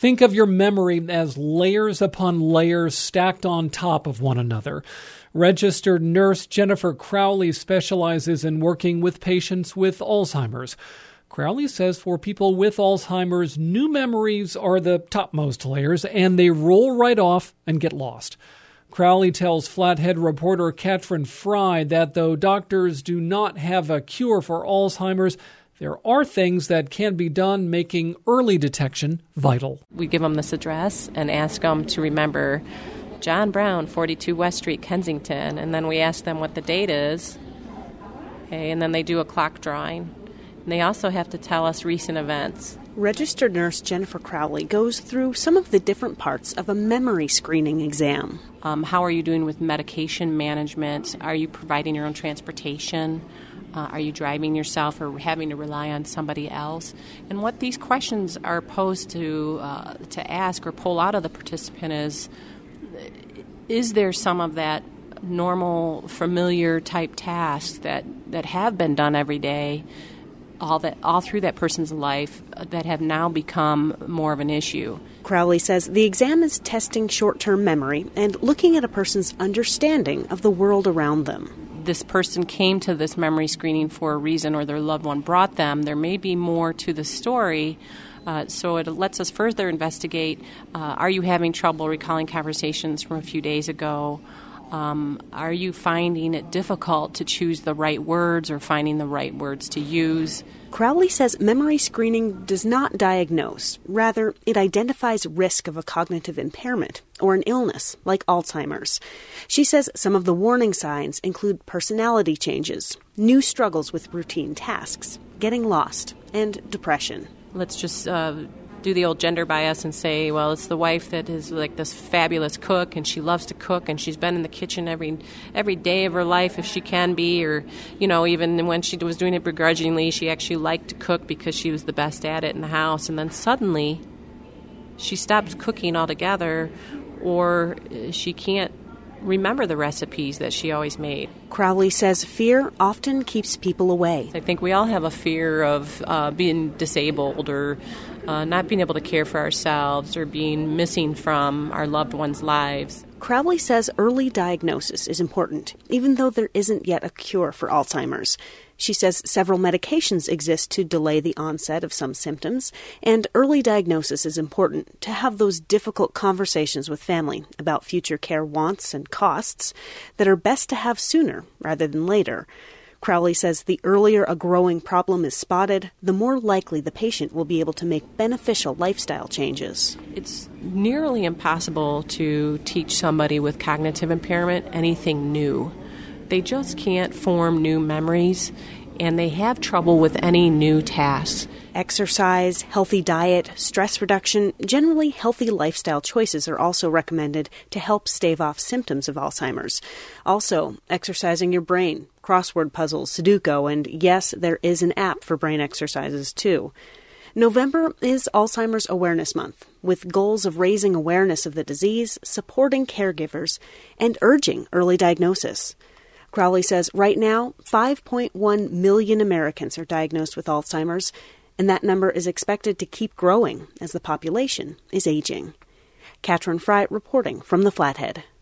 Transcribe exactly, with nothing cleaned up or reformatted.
Think of your memory as layers upon layers stacked on top of one another. Registered nurse Jennifer Crowley specializes in working with patients with Alzheimer's. Crowley says for people with Alzheimer's, new memories are the topmost layers, and they roll right off and get lost. Crowley tells Flathead reporter Katrin Fry that though doctors do not have a cure for Alzheimer's, there are things that can be done, making early detection vital. We give them this address and ask them to remember John Brown, forty-two West Street, Kensington, and then we ask them what the date is, okay, and then they do a clock drawing. And they also have to tell us recent events. Registered nurse Jennifer Crowley goes through some of the different parts of a memory screening exam. Um, how are you doing with medication management? Are you providing your own transportation? Uh, are you driving yourself or having to rely on somebody else? And what these questions are posed to uh, to ask or pull out of the participant is, is there some of that normal, familiar type tasks that, that have been done every day, all that all through that person's life, uh, that have now become more of an issue? Crowley says the exam is testing short-term memory and looking at a person's understanding of the world around them. This person came to this memory screening for a reason, or their loved one brought them. There may be more to the story, uh, so it lets us further investigate. Uh, are you having trouble recalling conversations from a few days ago? Um, are you finding it difficult to choose the right words or finding the right words to use? Crowley says memory screening does not diagnose. Rather, it identifies risk of a cognitive impairment or an illness like Alzheimer's. She says some of the warning signs include personality changes, new struggles with routine tasks, getting lost, and depression. Let's just uh, do the old gender bias and say, well, it's the wife that is like this fabulous cook, and she loves to cook, and she's been in the kitchen every every day of her life if she can be, or, you know, even when she was doing it begrudgingly, she actually liked to cook because she was the best at it in the house, and then suddenly she stops cooking altogether, or she can't remember the recipes that she always made. Crowley says fear often keeps people away. I think we all have a fear of uh, being disabled or uh, not being able to care for ourselves or being missing from our loved ones' lives. Crowley says early diagnosis is important, even though there isn't yet a cure for Alzheimer's. She says several medications exist to delay the onset of some symptoms, and early diagnosis is important to have those difficult conversations with family about future care wants and costs that are best to have sooner rather than later. Crowley says the earlier a growing problem is spotted, the more likely the patient will be able to make beneficial lifestyle changes. It's nearly impossible to teach somebody with cognitive impairment anything new. They just can't form new memories, and they have trouble with any new tasks. Exercise, healthy diet, stress reduction, generally healthy lifestyle choices are also recommended to help stave off symptoms of Alzheimer's. Also, exercising your brain, crossword puzzles, Sudoku, and yes, there is an app for brain exercises too. November is Alzheimer's Awareness Month, with goals of raising awareness of the disease, supporting caregivers, and urging early diagnosis. Crowley says right now, five point one million Americans are diagnosed with Alzheimer's, and that number is expected to keep growing as the population is aging. Katrin Fry reporting from the Flathead.